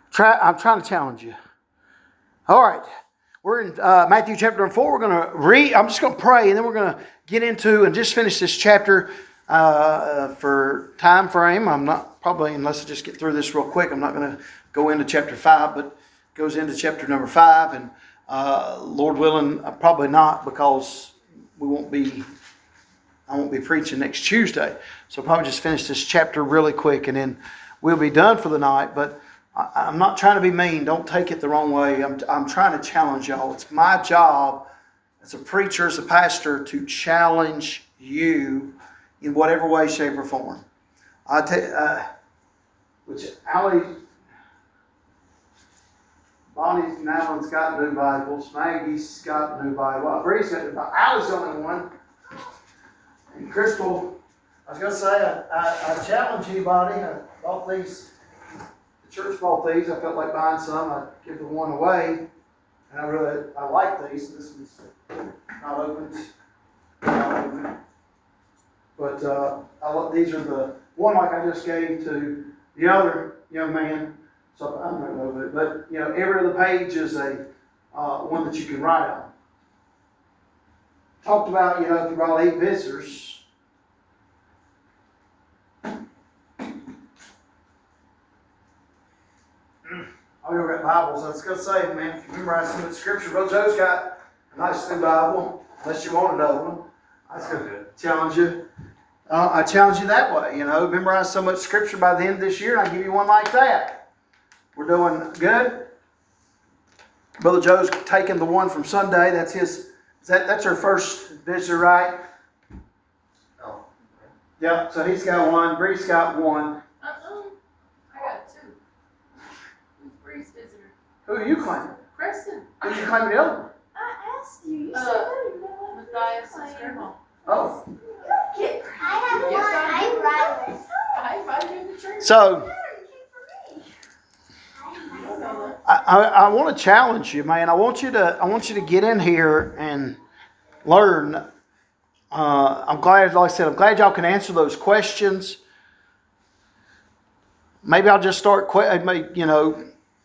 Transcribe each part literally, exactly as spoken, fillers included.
Try, I'm trying to challenge you. All right. We're in uh, Matthew chapter four. We're going to read. I'm just going to pray, and then we're going to get into and just finish this chapter uh, for time frame. I'm not probably, unless I just get through this real quick, I'm not going to go into chapter five, but it goes into chapter number five. And uh, Lord willing, uh, probably not, because we won't be, I won't be preaching next Tuesday. So I'll probably just finish this chapter really quick, and then we'll be done for the night. But I'm not trying to be mean. Don't take it the wrong way. I'm, I'm trying to challenge y'all. It's my job as a preacher, as a pastor, to challenge you in whatever way, shape, or form. I tell uh, which Allie, Bonnie and Alan's got new Bibles. Maggie's got a new Bible. Bree's got a new Bible. Allie's the only one. And Crystal, I was going to say, I, I, I challenge anybody. I bought these. Church bought these. I felt like buying some. I'd give the one away. And I really, I like these. This one's not opened. Not open. But uh, I love, these are the one like I just gave to the other young man. So I'm not going to open it. But, you know, every other page is a uh, one that you can write on. Talked about, you know, if you brought eight visitors, I mean, we got Bibles. I was going to say, man, if you memorize some of the scripture, Brother Joe's got a nice new Bible, unless you want another one. I was going to challenge you. Uh, I challenge you that way, you know. Memorize so much scripture by the end of this year, and I give you one like that. We're doing good. Brother Joe's taking the one from Sunday. That's his. Is that that's our first visitor, right? Oh. Yeah. So he's got one. Bree's got one. Who are you claiming? Preston. Who are you claiming the other one? I asked you. You uh, said no. Matthias and Grandma. Oh. Get I have one. I brought it. I invited you to church. So, I, I, I want to challenge you, man. I want you to I want you to get in here and learn. Uh, I'm glad, like I said, I'm glad y'all can answer those questions. Maybe I'll just start, you know,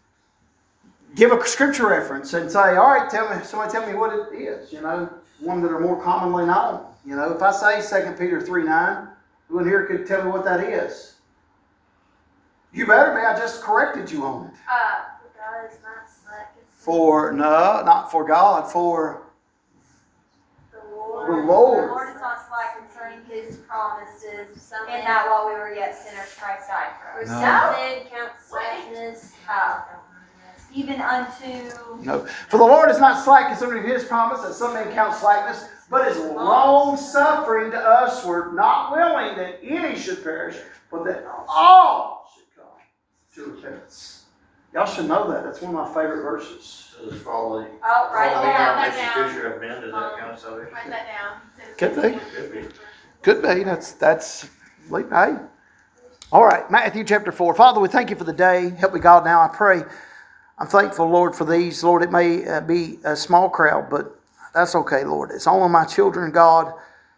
give a scripture reference and say, all right, tell me, somebody tell me what it is, you know, one that are more commonly known. You know, if I say Second Peter three nine, who in here could tell me what that is? You better be, I just corrected you on it. Uh, for God is not slack. For, no, not for God, for The Lord. the Lord. The Lord is not slack concerning His promises, and that while we were yet sinners, Christ died for us. No. Some men count slackness, uh, even unto. No. For the Lord is not slack concerning His promise, as some men count slackness, but is long suffering to us. We're not willing that any should perish, but that all should come to repentance. Y'all should know that. That's one of my favorite verses. So does following, Oh, right following there. God that makes down. you fisher of men, does that count as salvation? Write that down. Could be. Could be. Could be. That's, that's, hey. All right, Matthew chapter four. Father, we thank you for the day. Help me, God, now I pray. I'm thankful, Lord, for these. Lord, it may uh, be a small crowd, but that's okay, Lord. It's all of my children, God.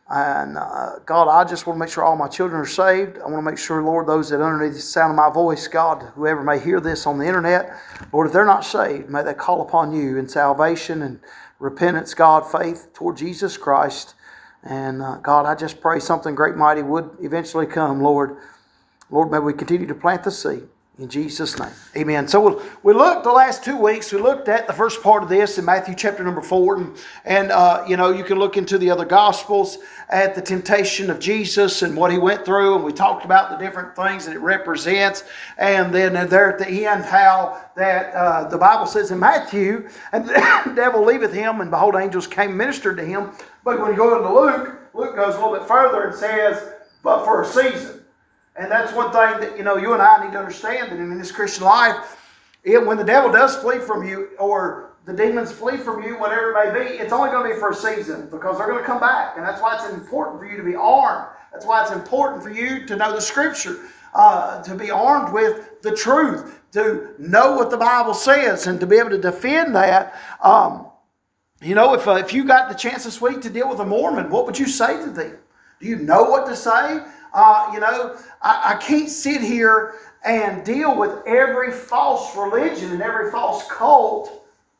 And uh, God, I just want to make sure all my children are saved. I want to make sure, Lord, those that underneath the sound of my voice, God, whoever may hear this on the internet, Lord, if they're not saved, may they call upon you in salvation and repentance, God, faith toward Jesus Christ. And uh, God, I just pray something great, mighty would eventually come, Lord. Lord, may we continue to plant the seed. In Jesus' name. Amen. So we'll, we looked the last two weeks, we looked at the first part of this in Matthew chapter number four. And, and uh, you know, you can look into the other Gospels at the temptation of Jesus and what He went through. And we talked about the different things that it represents. And then there at the end, how that uh, the Bible says in Matthew, and the devil leaveth him, and behold, angels came and ministered to him. But when you go into Luke, Luke goes a little bit further and says, but for a season. And that's one thing that, you know, you and I need to understand, that in this Christian life, it, when the devil does flee from you, or the demons flee from you, whatever it may be, it's only going to be for a season, because they're going to come back. And that's why it's important for you to be armed. That's why it's important for you to know the Scripture, uh, to be armed with the truth, to know what the Bible says, and to be able to defend that. Um, you know, if, uh, if you got the chance this week to deal with a Mormon, what would you say to them? Do you know what to say? Uh, you know, I, I can't sit here and deal with every false religion and every false cult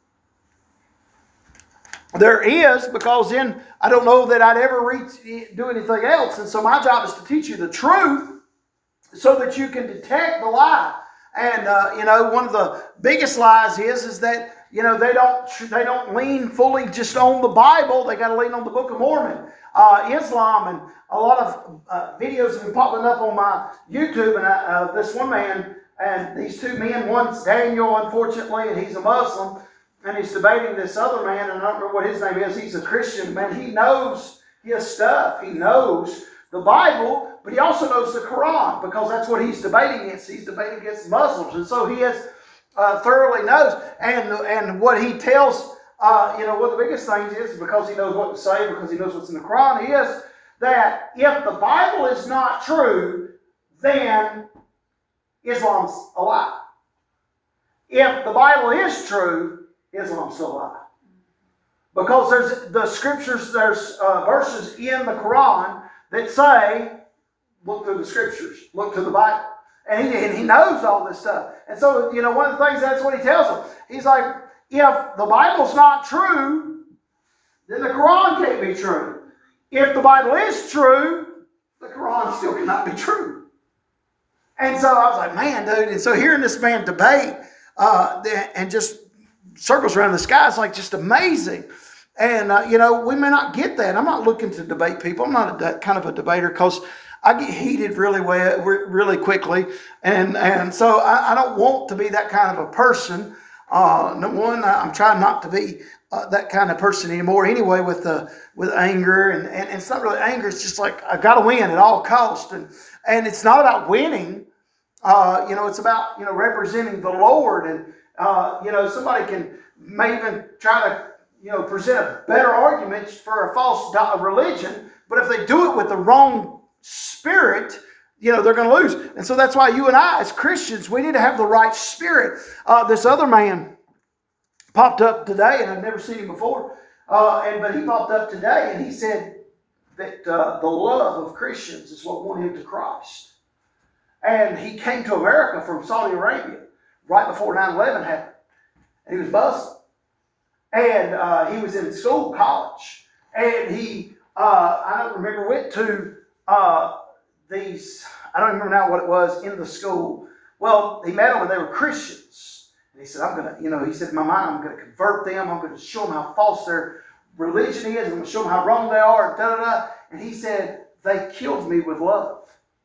there is, because then I don't know that I'd ever reach, do anything else. And so my job is to teach you the truth so that you can detect the lie. And, uh, you know, one of the biggest lies is, is that, you know, they don't they don't lean fully just on the Bible. They got to lean on the Book of Mormon, uh, Islam, and a lot of uh, videos have been popping up on my YouTube. And I, uh, this one man and these two men, one's Daniel, unfortunately, and he's a Muslim, and he's debating this other man, and I don't remember what his name is. He's a Christian, man. He knows his stuff. He knows the Bible, but he also knows the Quran, because that's what he's debating against. He's debating against Muslims, and so he has uh, thoroughly knows. And and what he tells, uh, you know, one of the biggest things is, because he knows what to say, because he knows what's in the Quran, is that if the Bible is not true, then Islam's a lie. If the Bible is true, Islam's still a lie. Because there's the scriptures, there's uh, verses in the Quran that say, look through the scriptures, look to the Bible. And he, and he knows all this stuff. And so, you know, one of the things, that's what he tells them. He's like, if the Bible's not true, then the Quran can't be true. If the Bible is true, the Quran still cannot be true. And so I was like, man, dude. And so hearing this man debate uh, and just circles around the sky is like just amazing. And, uh, you know, we may not get that. I'm not looking to debate people. I'm not a de- kind of a debater, because I get heated really well, really quickly. And and so I, I don't want to be that kind of a person. Uh, number one, I'm trying not to be uh, that kind of person anymore anyway, with the with anger. And, and it's not really anger. It's just like, I've got to win at all costs. And, and it's not about winning. Uh, you know, it's about, you know, representing the Lord. And, uh, you know, somebody can may even try to, you know, present a better argument for a false religion. But if they do it with the wrong spirit, you know, they're going to lose. And so that's why you and I, as Christians, we need to have the right spirit. Uh, this other man popped up today, and I've never seen him before. Uh, and but he popped up today, and he said that uh, the love of Christians is what won him to Christ. And he came to America from Saudi Arabia right before nine eleven happened. And he was Muslim. And uh, he was in school, college. And he, uh, I don't remember, went to uh, these, I don't remember now what it was, in the school. Well, he met them and they were Christians. And he said, I'm going to, you know, he said, in my mind, I'm going to convert them. I'm going to show them how false their religion is. I'm going to show them how wrong they are. And, da, da, da. And he said, they killed me with love.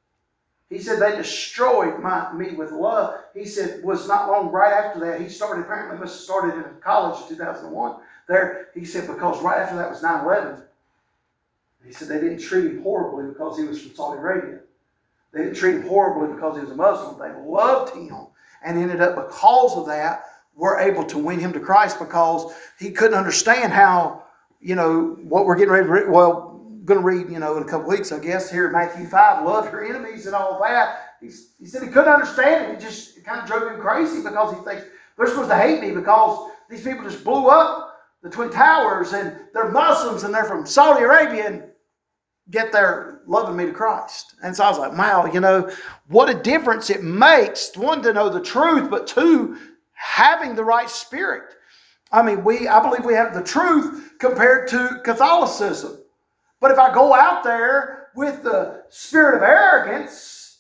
He said, they destroyed my, me with love. He said, was not long right after that. He started, apparently must have started in college in two thousand one. There, he said, because right after that was nine eleven. He said they didn't treat him horribly because he was from Saudi Arabia. They didn't treat him horribly because he was a Muslim. They loved him, and ended up, because of that, were able to win him to Christ, because he couldn't understand how, you know, what we're getting ready to read. Well, going to read, you know, in a couple weeks, I guess, here in Matthew five, love your enemies and all that. He, he said he couldn't understand it. It just it kind of drove him crazy, because he thinks they're supposed to hate me because these people just blew up the Twin Towers, and they're Muslims, and they're from Saudi Arabia, and get there loving me to Christ. And so I was like, wow, you know, what a difference it makes, one, to know the truth, but two, having the right spirit. I mean, we I believe we have the truth compared to Catholicism. But if I go out there with the spirit of arrogance,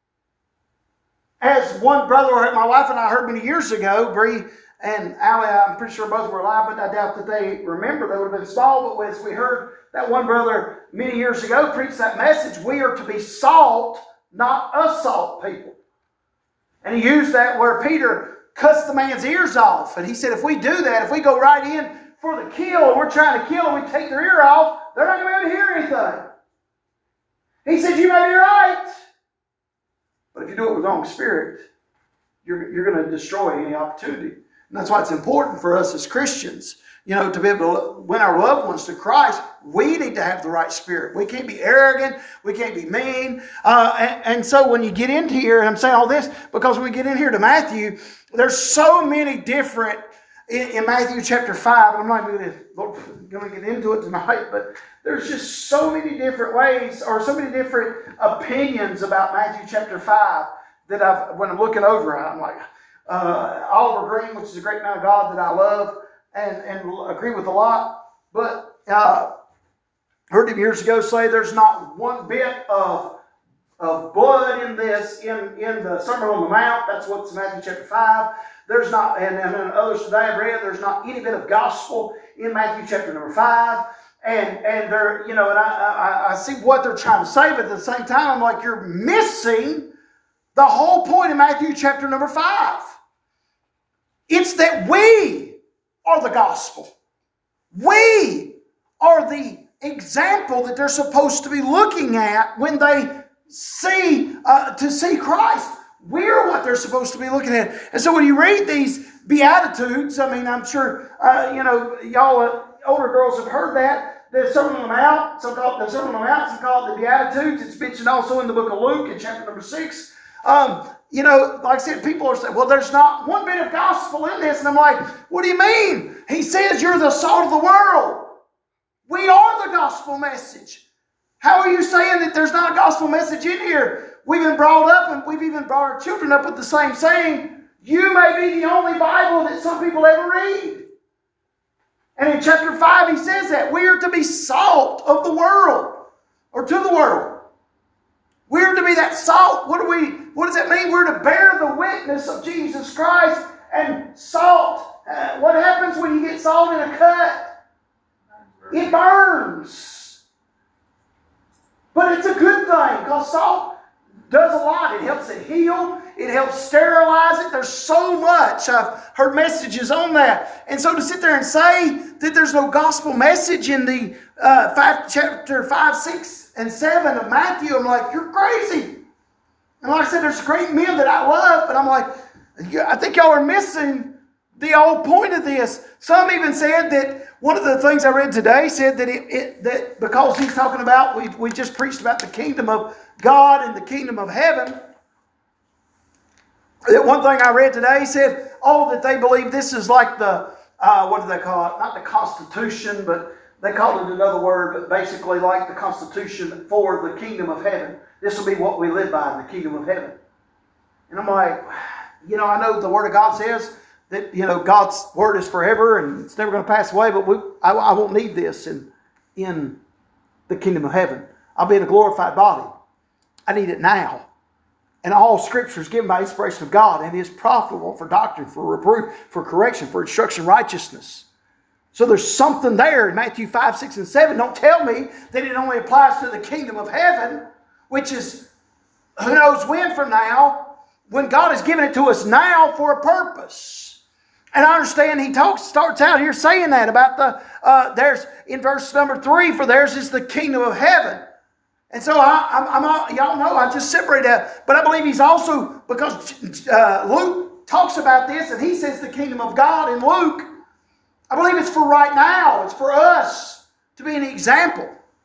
as one brother, my wife and I heard many years ago, Bree and Allie, I'm pretty sure both were alive, but I doubt that they remember. They would have been small. But as we heard that one brother many years ago preach that message, we are to be salt, not assault people. And he used that where Peter cuts the man's ears off. And he said, if we do that, if we go right in for the kill, and we're trying to kill, and we take their ear off, they're not going to be able to hear anything. He said, you may be right, but if you do it with the wrong spirit, you're, you're going to destroy any opportunity. And that's why it's important for us as Christians, you know, to be able to win our loved ones to Christ. We need to have the right spirit. We can't be arrogant. We can't be mean. Uh, and, and so when you get into here, and I'm saying all this because when we get in here to Matthew, there's so many different, in, in Matthew chapter five, I'm not going to, going to get into it tonight, but there's just so many different ways or so many different opinions about Matthew chapter five that I've, when I'm looking over it, I'm like, uh, Oliver Green, which is a great man of God that I love and, and agree with a lot, but uh, heard him years ago say there's not one bit of of blood in this, in, in the Sermon on the Mount. That's what's Matthew chapter five. There's not, and, and in others today I've read, there's not any bit of gospel in Matthew chapter number five. And and they're, you know, and I, I, I see what they're trying to say, but at the same time, I'm like, you're missing the whole point of Matthew chapter number five. It's that we are the gospel. We are the example that they're supposed to be looking at when they see, uh, to see Christ. We're what they're supposed to be looking at. And so when you read these Beatitudes, I mean, I'm sure, uh, you know, y'all uh, older girls have heard that. The Sermon on the Mount, some call it the Sermon on the Mount, some call it the Beatitudes. It's mentioned also in the book of Luke in chapter number six. Um, you know, like I said, people are saying, well, there's not one bit of gospel in this. And I'm like, what do you mean? He says you're the salt of the world. We are the gospel message. How are you saying that there's not a gospel message in here? We've been brought up, and we've even brought our children up with the same saying, you may be the only Bible that some people ever read. And in chapter five, he says that we are to be salt of the world, or to the world. We are to be that salt. What do we? What does that mean? We're to bear the witness of Jesus Christ. And salt, uh, what happens when you get salt in a cut? It burns. But it's a good thing, because salt does a lot. It helps it heal. It helps sterilize it. There's so much. I've heard messages on that. And so to sit there and say that there's no gospel message in the uh, five, chapter five, six, and seven of Matthew, I'm like, you're crazy. And like I said, there's great men that I love, but I'm like, I think y'all are missing the whole point of this. Some even said that one of the things I read today said that it, it that because he's talking about, we, we just preached about the kingdom of God and the kingdom of heaven. That one thing I read today said, oh, that they believe this is like the, uh, what do they call it? Not the Constitution, but they call it another word, but basically like the Constitution for the kingdom of heaven. This will be what we live by in the kingdom of heaven. And I'm like, you know, I know the Word of God says that, you know, God's Word is forever and it's never going to pass away, but we, I, I won't need this in, in the kingdom of heaven. I'll be in a glorified body. I need it now. And all Scripture is given by inspiration of God and is profitable for doctrine, for reproof, for correction, for instruction in righteousness. So there's something there in Matthew five, six, and seven. Don't tell me that it only applies to the kingdom of heaven, which is who knows when from now, when God has given it to us now for a purpose. And I understand he talks, starts out here saying that about the, uh, there's in verse number three, for theirs is the kingdom of heaven. And so I, I'm, I'm, y'all know I just separate that. But I believe he's also, because uh, Luke talks about this and he says the kingdom of God in Luke, I believe it's for right now. It's for us to be an example.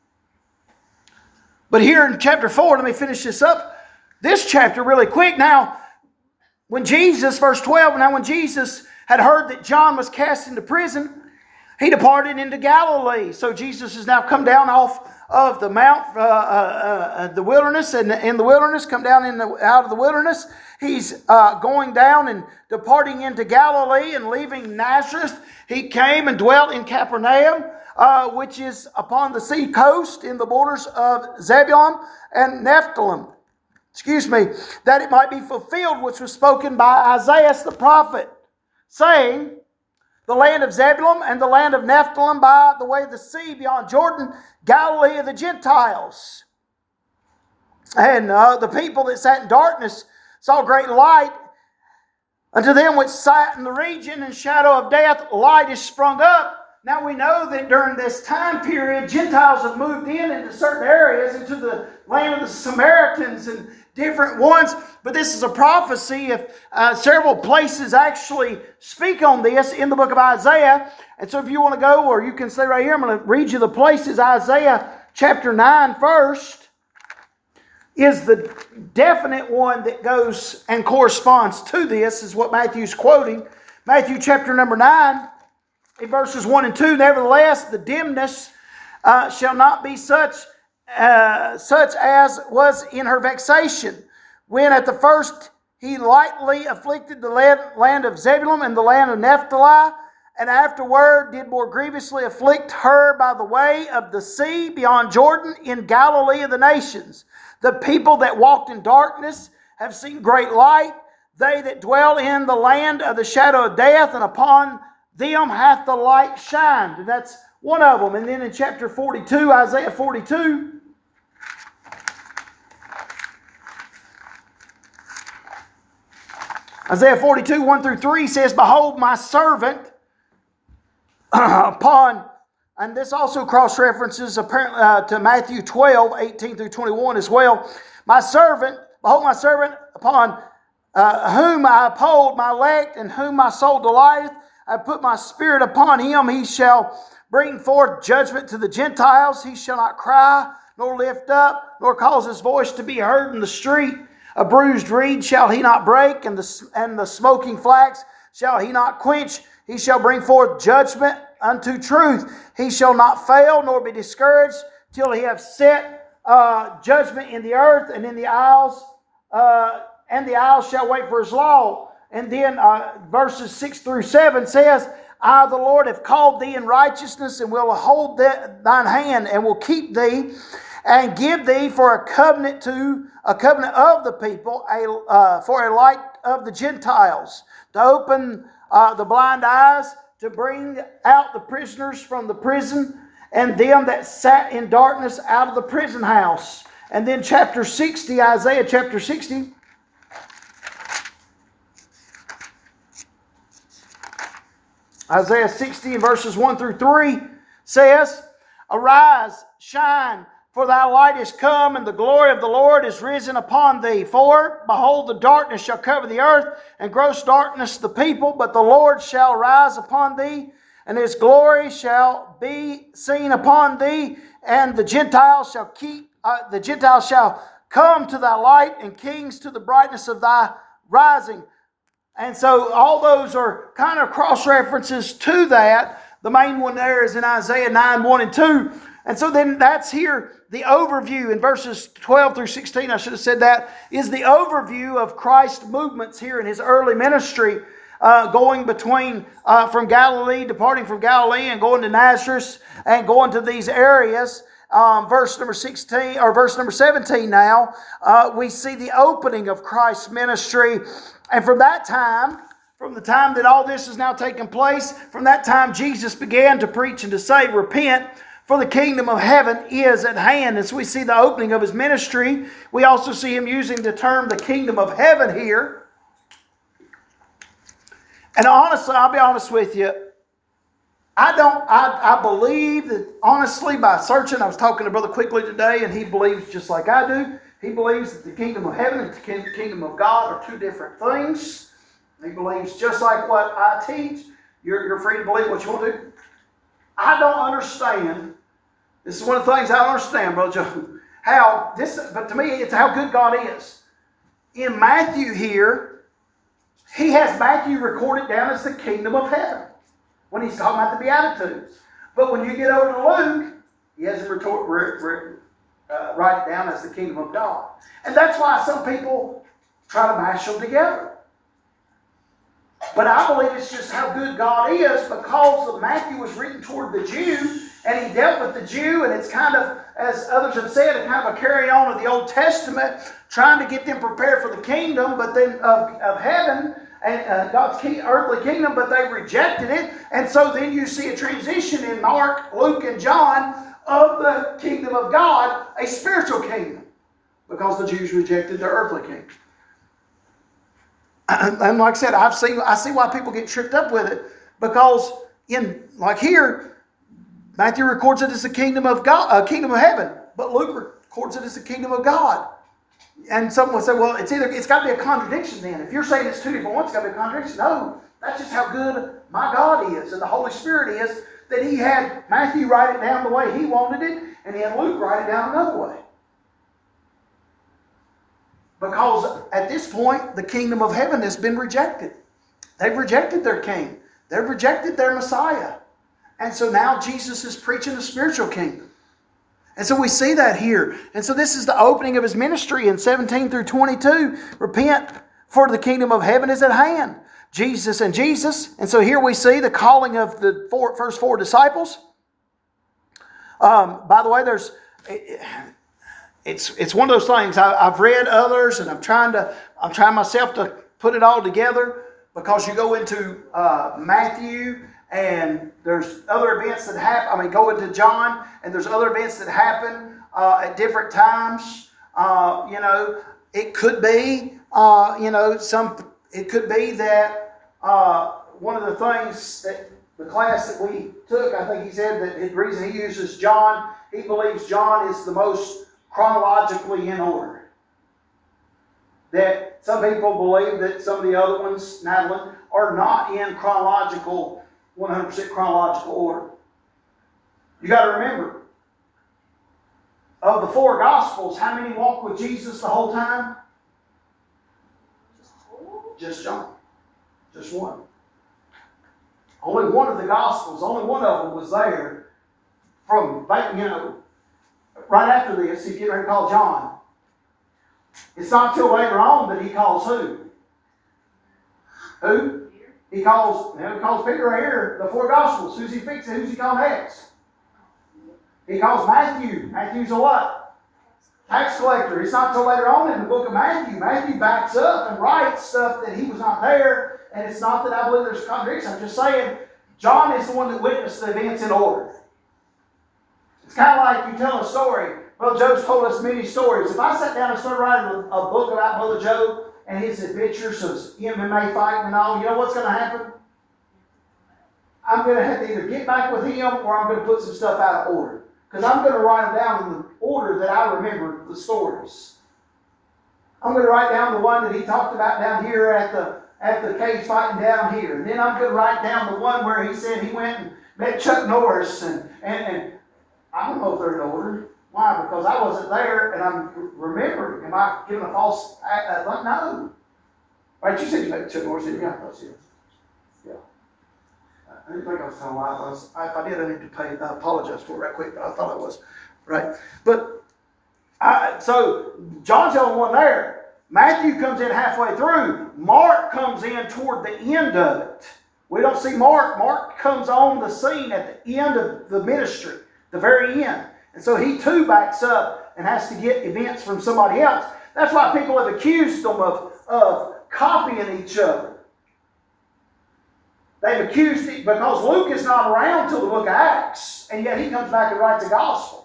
But here in chapter four, let me finish this up. This chapter really quick. Now, when Jesus, verse twelve, now when Jesus had heard that John was cast into prison, he departed into Galilee. So Jesus has now come down off of the mount, uh, uh, uh, the wilderness, and in the wilderness, come down in the, out of the wilderness. He's uh, going down and departing into Galilee and leaving Nazareth. He came and dwelt in Capernaum, uh, which is upon the sea coast in the borders of Zebulun and Nephthalim. Excuse me, that it might be fulfilled which was spoken by Isaiah the prophet, saying, the land of Zebulun and the land of Nephthalim by the way of the sea beyond Jordan, Galilee of the Gentiles. And uh, the people that sat in darkness saw great light. Unto them which sat in the region and shadow of death, light is sprung up. Now we know that during this time period, Gentiles have moved in into certain areas, into the land of the Samaritans and different ones. But this is a prophecy. If uh, several places actually speak on this in the book of Isaiah. And so if you want to go, or you can stay right here, I'm going to read you the places. Isaiah chapter nine first is the definite one that goes and corresponds to this, is what Matthew's quoting. Matthew chapter number nine. in verses one and two, nevertheless, the dimness uh, shall not be such, uh, such as was in her vexation, when at the first he lightly afflicted the land of Zebulun and the land of Naphtali, and afterward did more grievously afflict her by the way of the sea beyond Jordan in Galilee of the nations. The people that walked in darkness have seen great light. They that dwell in the land of the shadow of death, and upon them hath the light shined. And that's one of them. And then in chapter forty-two, Isaiah forty-two, Isaiah forty-two, one through three says, Behold, my servant, upon, and this also cross-references apparently uh, to Matthew twelve, eighteen through twenty-one as well. My servant, behold my servant, upon uh, whom I uphold my elect, and whom my soul delighteth. I put my spirit upon him. He shall bring forth judgment to the Gentiles. He shall not cry, nor lift up, nor cause his voice to be heard in the street. A bruised reed shall he not break, and the, and the smoking flax shall he not quench. He shall bring forth judgment unto truth. He shall not fail, nor be discouraged, till he have set uh, judgment in the earth, and in the isles, uh, and the isles shall wait for his law. And then uh, verses six through seven says, I, the Lord, have called thee in righteousness, and will hold thine hand, and will keep thee, and give thee for a covenant to a covenant of the people, a uh, for a light of the Gentiles, to open uh, the blind eyes, to bring out the prisoners from the prison, and them that sat in darkness out of the prison house. And then chapter sixty, Isaiah chapter sixty. Isaiah sixty and verses one through three says, Arise, shine, for thy light is come, and the glory of the Lord is risen upon thee. For, behold, the darkness shall cover the earth, and gross darkness the people, but the Lord shall rise upon thee, and his glory shall be seen upon thee, and the Gentiles shall keep uh, the Gentiles shall come to thy light, and kings to the brightness of thy rising. And so all those are kind of cross-references to that. The main one there is in Isaiah nine, one and two. And so then that's here, the overview in verses twelve through sixteen, I should have said that, is the overview of Christ's movements here in his early ministry, uh, going between, uh, from Galilee, departing from Galilee and going to Nazareth and going to these areas. Um, verse number sixteen, or verse number seventeen now, uh, we see the opening of Christ's ministry. And from that time, from the time that all this is now taking place, from that time Jesus began to preach and to say, Repent, for the kingdom of heaven is at hand. As we see the opening of his ministry, we also see him using the term the kingdom of heaven here. And honestly, I'll be honest with you, I don't, I, I believe that honestly by searching, I was talking to Brother Quickly today, and he believes just like I do. He believes that the kingdom of heaven and the kingdom of God are two different things. He believes just like what I teach. You're, you're free to believe what you want to. I don't understand. This is one of the things I don't understand, Brother Joe. How this, but to me, it's how good God is. In Matthew here, he has Matthew recorded down as the kingdom of heaven when he's talking about the Beatitudes. But when you get over to Luke, he has him retort, re, re, uh, write it down as the kingdom of God. And that's why some people try to mash them together. But I believe it's just how good God is, because Matthew was written toward the Jew, and he dealt with the Jew, and it's kind of, as others have said, a kind of a carry-on of the Old Testament, trying to get them prepared for the kingdom, but then of, of heaven, and uh, God's king, earthly kingdom, but they rejected it. And so then you see a transition in Mark, Luke, and John of the kingdom of God, a spiritual kingdom, because the Jews rejected their earthly kingdom. And like I said, I've seen, I see why people get tripped up with it, because in, like here, Matthew records it as the kingdom of God, uh, kingdom of heaven, but Luke records it as the kingdom of God. And someone would say, well, it's either, it's got to be a contradiction then. If you're saying it's two different ones, it's got to be a contradiction. No, that's just how good my God is and the Holy Spirit is, that he had Matthew write it down the way he wanted it, and he had Luke write it down another way. Because at this point, the kingdom of heaven has been rejected. They've rejected their king. They've rejected their Messiah. And so now Jesus is preaching the spiritual kingdom. And so we see that here. And so this is the opening of his ministry in seventeen through twenty-two. Repent, for the kingdom of heaven is at hand. Jesus and Jesus. And so here we see the calling of the four, first four disciples. Um, by the way, there's it's it's one of those things. I, I've read others, and I'm trying to I'm trying myself to put it all together, because you go into uh, Matthew, and there's other events that happen. I mean, go into John, and there's other events that happen uh, at different times. Uh, you know, it could be, uh, you know, some. It could be that uh, one of the things that the class that we took, I think he said that the reason he uses John, he believes John is the most chronologically in order. That some people believe that some of the other ones, Madeline, are not in chronological, one hundred percent chronological order. You got to remember, of the four Gospels, how many walked with Jesus the whole time? Just John. Just one. Only one of the Gospels, only one of them was there from, you know, right after this, he's getting ready to call John. It's not until later on that he calls who? Who? He calls, you know, he calls Peter right here, the four Gospels. Who's he fixing? Who's he calling next? He calls Matthew. Matthew's a what? Tax collector. It's not until later on in the book of Matthew. Matthew backs up and writes stuff that he was not there. And it's not that I believe there's a contradiction. I'm just saying, John is the one that witnessed the events in order. It's kind of like you tell a story. Well, Joe's told us many stories. If I sat down and started writing a book about Brother Joe and his adventures of M M A fighting and all, you know what's going to happen? I'm going to have to either get back with him, or I'm going to put some stuff out of order. Because I'm going to write them down in the order that I remember the stories. I'm going to write down the one that he talked about down here at the at the cage fighting down here. And then I'm going to write down the one where he said he went and met Chuck Norris. And, and, and I don't know if they're in order. Why? Because I wasn't there and I'm remembering. Am I giving a false... Uh, uh, no. Right, you said you met Chuck Norris, didn't you? I thought you did. Yeah. I didn't think I was telling a lie. If I, was, if I did, I need to pay. I apologize for it right quick, but I thought I was. Right? But, I, so, John's the only one there. Matthew comes in halfway through. Mark comes in toward the end of it. We don't see Mark. Mark comes on the scene at the end of the ministry, the very end. And so he too backs up and has to get events from somebody else. That's why people have accused them of, of copying each other. They've accused it because Luke is not around till the book of Acts, and yet he comes back and writes a gospel.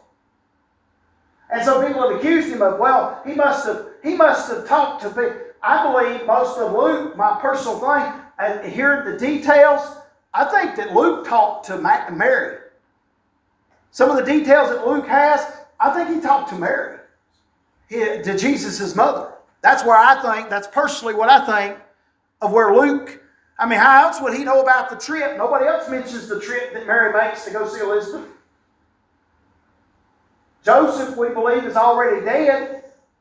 And so people have accused him of, well, he must have he must have talked to people. I believe most of Luke, my personal thing, and hearing the details, I think that Luke talked to Mary. Some of the details that Luke has, I think he talked to Mary, to Jesus' mother. That's where I think, that's personally what I think of where Luke, I mean, how else would he know about the trip? Nobody else mentions the trip that Mary makes to go see Elizabeth. Joseph, we believe, is already dead.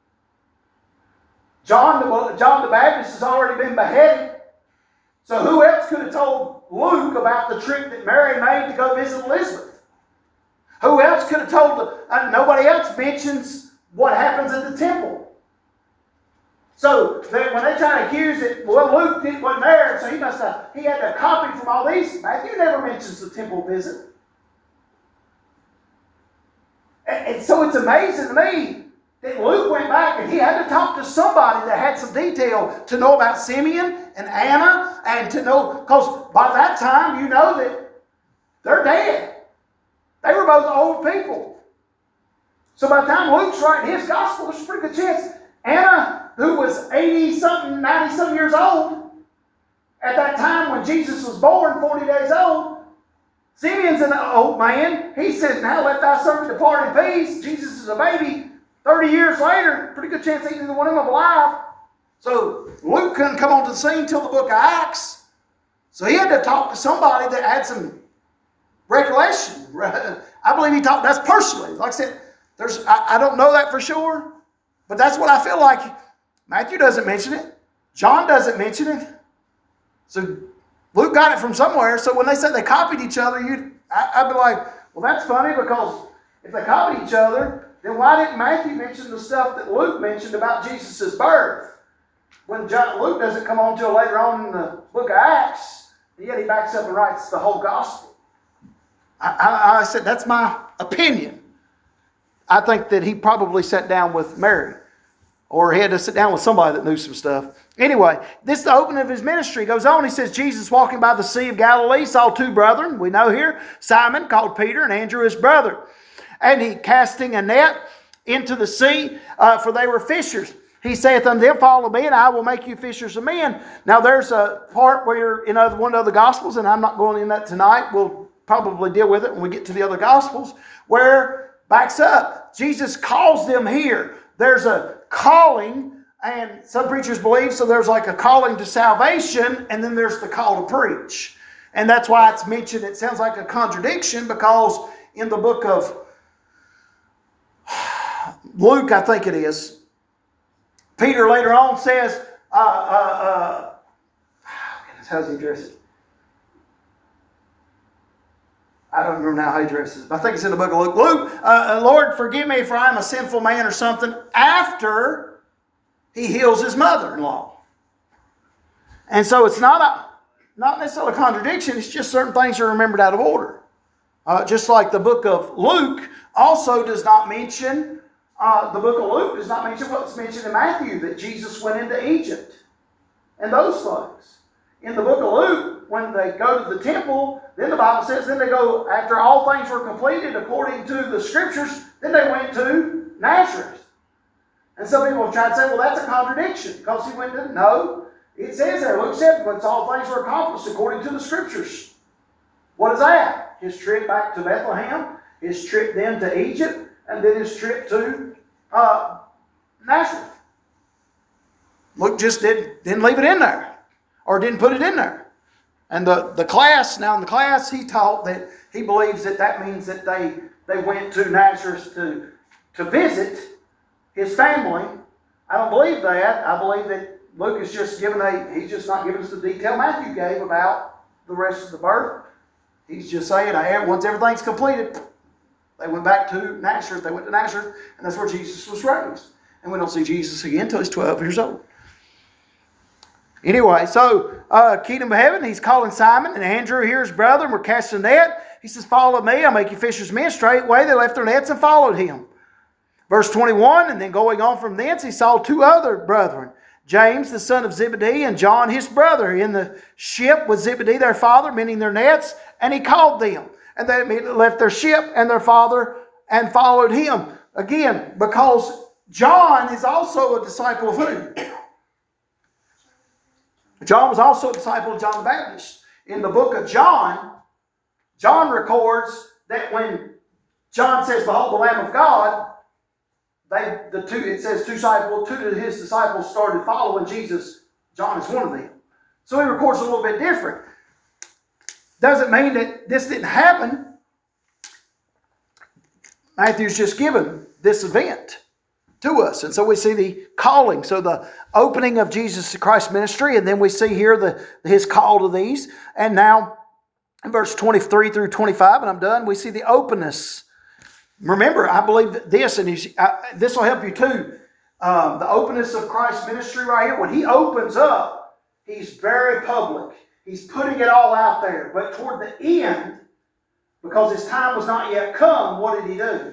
John the, John the Baptist has already been beheaded. So who else could have told Luke about the trip that Mary made to go visit Elizabeth? Who else could have told the... Uh, nobody else mentions what happens at the temple. So they, when they try to accuse it, well, Luke didn't, wasn't there, so he must have... He had to copy from all these. Matthew never mentions the temple visit. And, and so it's amazing to me that Luke went back and he had to talk to somebody that had some detail to know about Simeon and Anna, and to know, because by that time you know that they're dead. They were both old people. So by the time Luke's writing his gospel, there's a pretty good chance Anna, who was eighty-something, ninety-something years old, at that time when Jesus was born, forty days old, Simeon's an old man. He says, now let thy servant depart in peace. Jesus is a baby. thirty years later, pretty good chance ain't neither one of them alive. So Luke couldn't come onto the scene until the book of Acts. So he had to talk to somebody that had some recollection. I believe he talked, that's personally. Like I said, there's I, I don't know that for sure, but that's what I feel like. Matthew doesn't mention it. John doesn't mention it. So Luke got it from somewhere. So when they said they copied each other, you I, I'd be like, well, that's funny because if they copied each other, then why didn't Matthew mention the stuff that Luke mentioned about Jesus' birth? When John, Luke doesn't come on till later on in the book of Acts, yet he backs up and writes the whole gospel. I, I, I said, that's my opinion. I think that he probably sat down with Mary. Or he had to sit down with somebody that knew some stuff. Anyway, this is the opening of his ministry. He goes on, he says, Jesus walking by the Sea of Galilee saw two brethren, we know here, Simon called Peter and Andrew his brother. And he casting a net into the sea, uh, for they were fishers. He saith unto them, follow me, and I will make you fishers of men. Now there's a part where in other, one of the Gospels, and I'm not going in that tonight, we'll probably deal with it when we get to the other Gospels, where backs up. Jesus calls them here. There's a calling, and some preachers believe, so there's like a calling to salvation, and then there's the call to preach. And that's why it's mentioned, it sounds like a contradiction, because in the book of Luke, I think it is, Peter later on says, uh, uh, uh, how does he address it? I don't remember now how he addresses it. I think it's in the book of Luke. Luke, uh, Lord, forgive me for I am a sinful man or something, after he heals his mother-in-law. And so it's not a, not necessarily a contradiction. It's just certain things are remembered out of order. Uh, just like the book of Luke also does not mention, uh, the book of Luke does not mention what's mentioned in Matthew, that Jesus went into Egypt and those things. In the book of Luke, when they go to the temple, then the Bible says, then they go, after all things were completed according to the Scriptures, then they went to Nazareth. And some people have tried to say, well, that's a contradiction, because he went to, no. It says there, Luke said, once all things were accomplished according to the Scriptures. What is that? His trip back to Bethlehem, his trip then to Egypt, and then his trip to uh, Nazareth. Luke just did, didn't leave it in there, or didn't put it in there. And the, the class, now in the class, he taught that he believes that that means that they, they went to Nazareth to, to visit his family. I don't believe that. I believe that Luke is just giving a, he's just not giving us the detail Matthew gave about the rest of the birth. He's just saying, once everything's completed, they went back to Nazareth. They went to Nazareth, and that's where Jesus was raised. And we don't see Jesus again until he's twelve years old. Anyway, so uh, kingdom of heaven, he's calling Simon and Andrew here, his brother, and we're casting a net. He says, follow me, I'll make you fishers of men. Straightway they left their nets and followed him. Verse twenty-one, and then going on from thence, he saw two other brethren, James the son of Zebedee and John his brother, in the ship with Zebedee their father, mending their nets, and he called them. And they immediately left their ship and their father and followed him. Again, because John is also a disciple of who? John was also a disciple of John the Baptist. In the book of John, John records that when John says, behold the Lamb of God, they, the two, it says two disciples, two of his disciples started following Jesus. John is one of them. So he records a little bit different. Doesn't mean that this didn't happen. Matthew's just given this event to us. And so we see the calling. So the opening of Jesus Christ's ministry, and then we see here the his call to these. And now in verse twenty-three through twenty-five, and I'm done, we see the openness. Remember, I believe this, and he's, I, this will help you too. Um, the openness of Christ's ministry right here. When he opens up, he's very public. He's putting it all out there. But toward the end, because his time was not yet come, what did he do?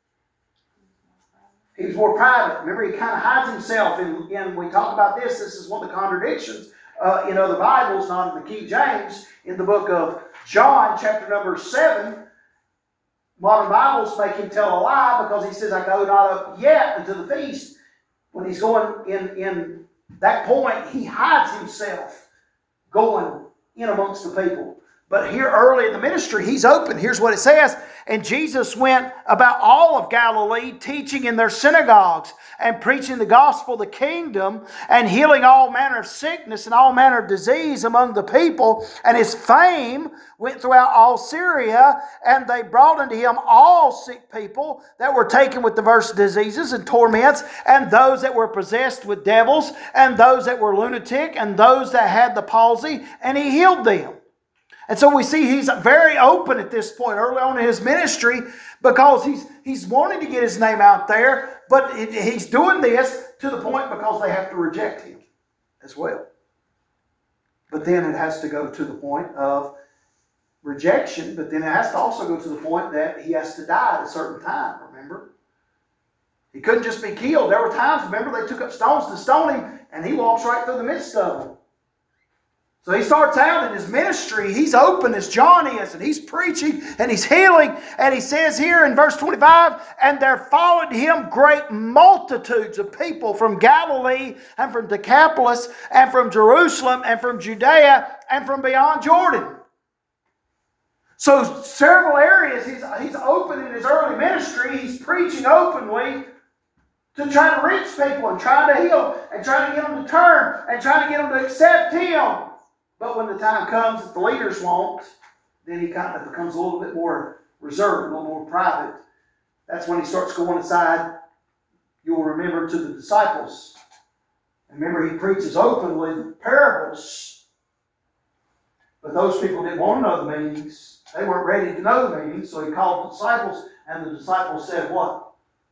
He was more private. Remember, he kind of hides himself. And again, we talk about this. This is one of the contradictions uh, in other Bibles, not in the King James. In the book of John, chapter number seven, modern Bibles make him tell a lie because he says, I go not up yet unto the feast. When he's going in, in that point, he hides himself going in amongst the people. But here early in the ministry, he's open. Here's what it says. And Jesus went about all of Galilee, teaching in their synagogues and preaching the gospel of the kingdom and healing all manner of sickness and all manner of disease among the people. And his fame went throughout all Syria, and they brought unto him all sick people that were taken with diverse diseases and torments, and those that were possessed with devils, and those that were lunatic, and those that had the palsy, and he healed them. And so we see he's very open at this point, early on in his ministry, because he's he's wanting to get his name out there, but it, he's doing this to the point because they have to reject him as well. But then it has to go to the point of rejection, but then it has to also go to the point that he has to die at a certain time, remember? He couldn't just be killed. There were times, remember, they took up stones to stone him, and he walks right through the midst of them. So he starts out in his ministry. He's open as John is, and he's preaching, and he's healing. And he says here in verse twenty-five, and there followed him great multitudes of people from Galilee, and from Decapolis, and from Jerusalem, and from Judea, and from beyond Jordan. So several areas, he's, he's open in his early ministry. He's preaching openly to try to reach people and try to heal and try to get them to turn and try to get them to accept him. But when the time comes that the leaders won't, then he kind of becomes a little bit more reserved, a little more private. That's when he starts going aside. You'll remember to the disciples. And remember, he preaches openly parables. But those people didn't want to know the meanings. They weren't ready to know the meanings. So he called the disciples, and the disciples said, what?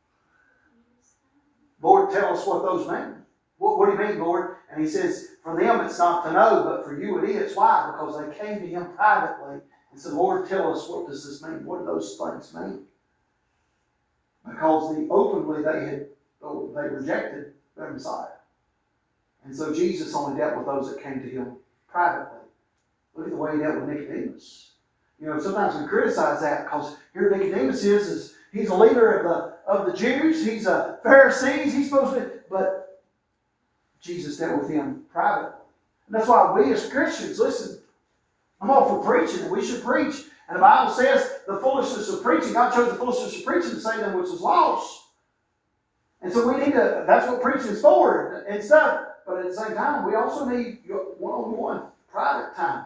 Lord, tell us what those mean. What, what do you mean, Lord? And he says, for them it's not to know, but for you it is. Why? Because they came to him privately and said, Lord, tell us, what does this mean? What do those things mean? Because the, openly they had oh, they rejected their Messiah. And so Jesus only dealt with those that came to him privately. Look at the way he dealt with Nicodemus. You know, sometimes we criticize that because here Nicodemus is, is he's a leader of the of the Jews. He's a Pharisee. He's supposed to, but Jesus dealt with him privately. And that's why we as Christians, listen, I'm all for preaching, and we should preach. And the Bible says the foolishness of preaching, God chose the foolishness of preaching to save them which is lost. And so we need to, that's what preaching is for and stuff. But at the same time, we also need one-on-one private time.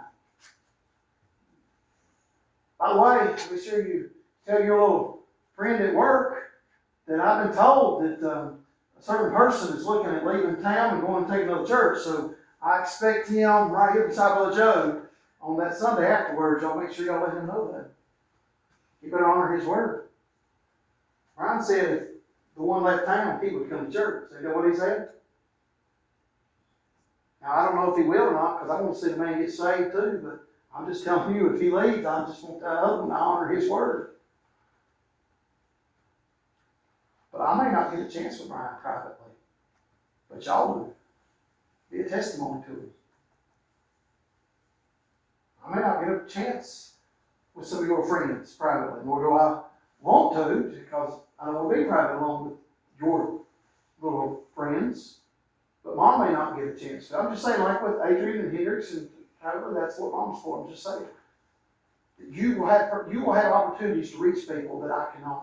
By the way, be sure you tell your little friend at work that I've been told that um, a certain person is looking at leaving town and going to take another church. So I expect him right here beside Brother Joe on that Sunday afterwards. Y'all make sure y'all let him know that. You better honor his word. Ryan said if the one left town, he would come to church. So you know what he said? Now I don't know if he will or not, because I want to see the man get saved too, but I'm just telling you, if he leaves, I just want that other one to honor his word. But I may not get a chance with Ryan privately. But y'all will. Be a testimony to him. I may not get a chance with some of your friends privately, nor do I want to, because I don't want to be private along with your little friends. But Mom may not get a chance to. I'm just saying, like with Adrian and Hendricks and however, that's what Mom's for. I'm just saying. You will have you will have opportunities to reach people that I cannot.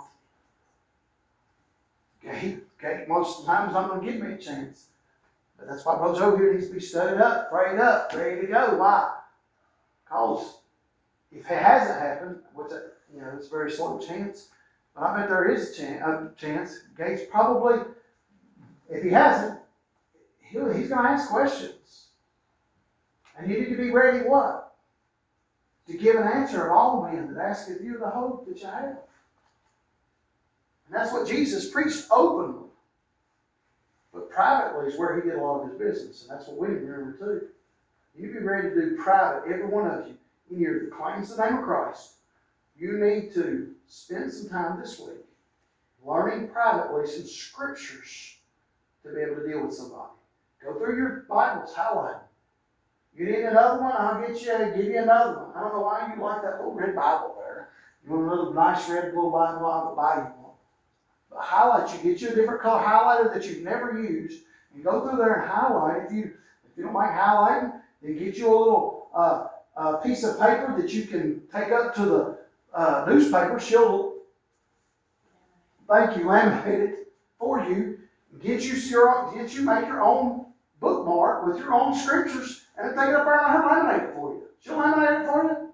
Okay, okay. Most of the times I'm going to give me a chance. But that's why Brother Joe here needs to be studied up, prayed up, ready to go. Why? Because if it hasn't happened, what's it? You know, it's a very slow chance. But I bet there is a chance. A chance. Gates probably, if he hasn't, he'll, he's going to ask questions. And you need to be ready what? To give an answer of all men that ask of you the hope that you have. And that's what Jesus preached openly. But privately is where he did a lot of his business. And that's what we need to remember too. You be ready to do private, every one of you, in your claims the name of Christ. You need to spend some time this week learning privately some scriptures to be able to deal with somebody. Go through your Bibles, highlight them. You need another one? I'll get you, give you another one. I don't know why you like that little red Bible there. You want another nice red little Bible, I'll buy you one. But highlight, you get you a different color highlighter that you've never used, and go through there and highlight. If you if you don't like highlighting, then get you a little uh, uh, piece of paper that you can take up to the uh, newspaper. She'll, thank you, laminate it for you. Get you your get you make your own bookmark with your own scriptures, and take it up there and let her laminate it for you. She'll laminate it for you.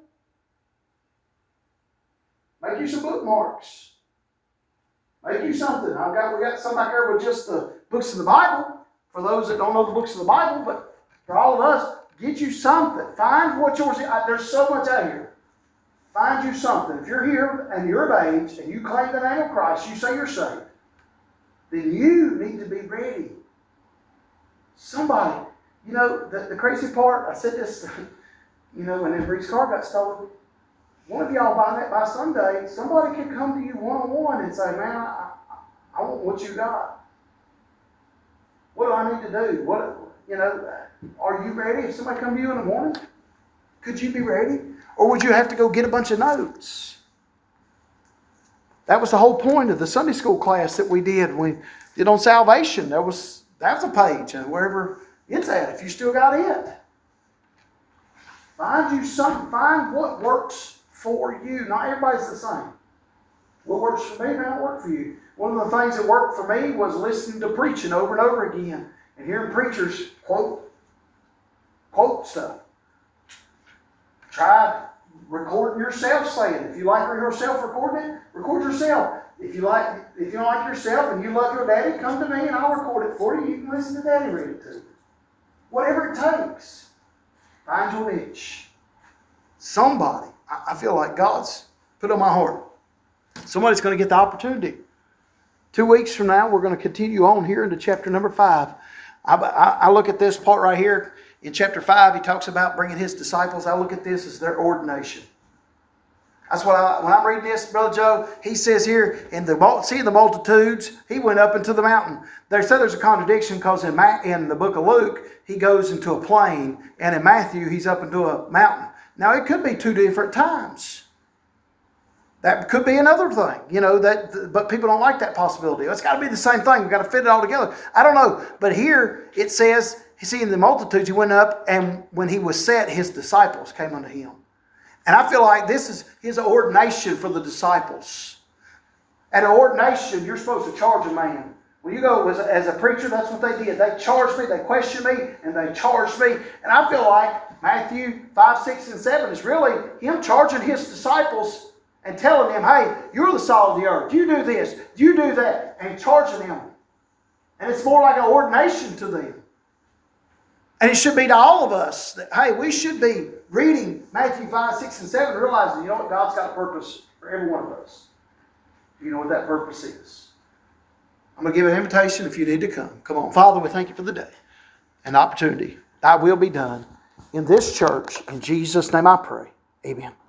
Make you some bookmarks. Make you something. I've got we got some back there with just the books of the Bible. For those that don't know the books of the Bible, but for all of us, get you something. Find what yours is. There's so much out here. Find you something. If you're here and you're of age and you claim the name of Christ, you say you're saved, then you need to be ready. Somebody, you know, the, the crazy part, I said this, you know, when Bree's car got stolen, one of y'all by that by Sunday, somebody could come to you one-on-one and say, man, I, I, I want what you got. What do I need to do? What, you know, are you ready? If somebody come to you in the morning, could you be ready? Or would you have to go get a bunch of notes? That was the whole point of the Sunday school class that we did. We did on salvation. There was that's a page, and wherever it's at, if you still got it. Find you something. Find what works for you. Not everybody's the same. What works for me may not work for you. One of the things that worked for me was listening to preaching over and over again and hearing preachers quote quote stuff. Try recording yourself saying it. If you like yourself recording it, record yourself. If you like, if you don't like yourself and you love your daddy, come to me and I'll record it for you. You can listen to daddy read it too. Whatever it takes. Find your niche. Somebody, I feel like God's put on my heart. Somebody's going to get the opportunity. Two weeks from now, we're going to continue on here into chapter number five. I, I, I look at this part right here. In chapter five, he talks about bringing his disciples. I look at this as their ordination. That's what I, when I'm reading this, Brother Joe, he says here, in the seeing the multitudes, he went up into the mountain. They say there's a contradiction because in, Ma- in the book of Luke, he goes into a plain, and in Matthew, he's up into a mountain. Now, it could be two different times. That could be another thing, you know, that, but people don't like that possibility. It's got to be the same thing. We've got to fit it all together. I don't know. But here it says, seeing the multitudes, he went up, and when he was set, his disciples came unto him. And I feel like this is his ordination for the disciples. At an ordination, you're supposed to charge a man. When you go as a, as a preacher, that's what they did. They charged me, they questioned me, and they charged me. And I feel like Matthew five, six, and seven is really him charging his disciples and telling them, hey, you're the salt of the earth. You do this, you do that, and charging them. And it's more like an ordination to them. And it should be to all of us that, hey, we should be reading Matthew five, six, and seven, realizing, you know what, God's got a purpose for every one of us. You know what that purpose is. I'm going to give an invitation if you need to come. Come on. Father, we thank you for the day and the opportunity. Thy will be done in this church. In Jesus' name I pray. Amen.